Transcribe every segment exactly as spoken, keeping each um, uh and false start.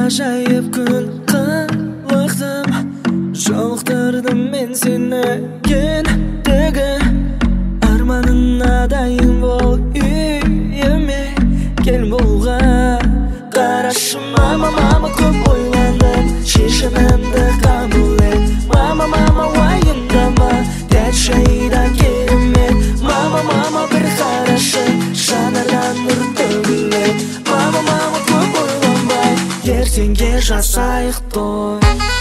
Ajaib kun qılıqdım, jolықтырдым мен seni Ендігі арманына дайын бол, үйіме кел болға. Қарашы мама, мама, көп ойландым, шешімімді қабыл ет. Мама, мама, уайымдама, дәл жайда керемет. Мама, мама, бір қарашы, жанардан нұр төгілет. Мама, мама, көп ойланбай, ертеңге жасайық той.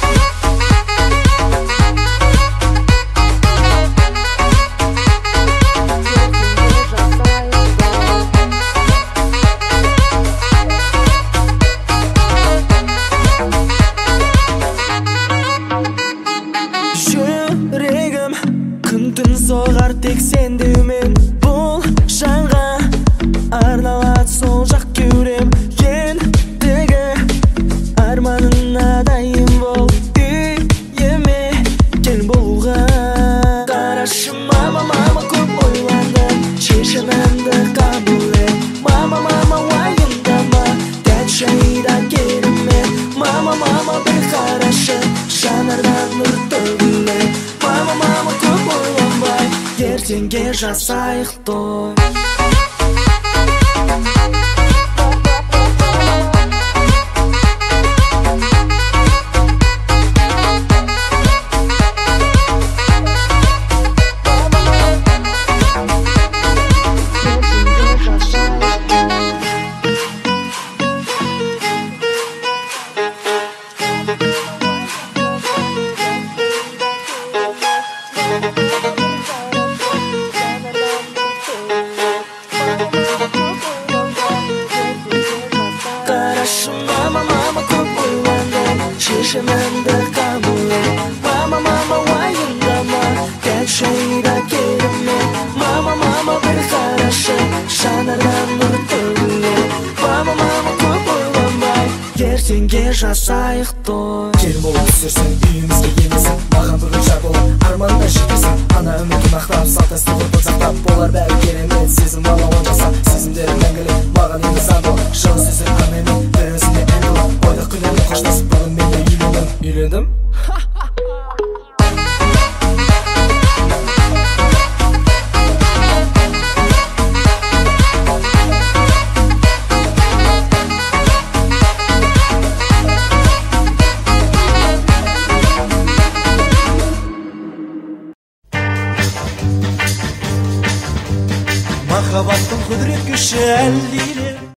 Жүрегім күн-түн соғар тек сендеумен, бұл жанға арналады сол жақ кеудем. Ендігі арманына дайын бол, үйіме кел болуға. Қарашы мама, мама, көп ойландым, шешімімді қабыл ет. Мама, мама, уайымдама, дәл жайда керемет. Мама, мама, бір қарашы, жанардан нұр төгілет. Мама, мама, көп ойланбай, ертеңге жасайық той. Қарашы мама, мама, көп ойландым, шешімімді қабыл ет. Мама, мама, уайымдама, дәл жайда керемет. Мама, мама, бір қарашы, жанардан нұр төгілет. Мама, мама, көп ойланбай, ертеңге жасайық той. Кел болып түсерсің, үйімізге енесің, маған бүгін жар болып арманына жетесің. Ана үмітін ақтап, салт дәстүр ғұрпын сақтап, болар бәрі керемет. Сезім балауын жасап, сезімдерім мәңгілік, маған енді зар бол. Жылы сөздер арменмен, бір өзіңе ән қылып, бойдақ күндермен қоштасып, бүгін мен де үйлендім. Үйлендім? Махаббаттың құдірет күші әлдиле.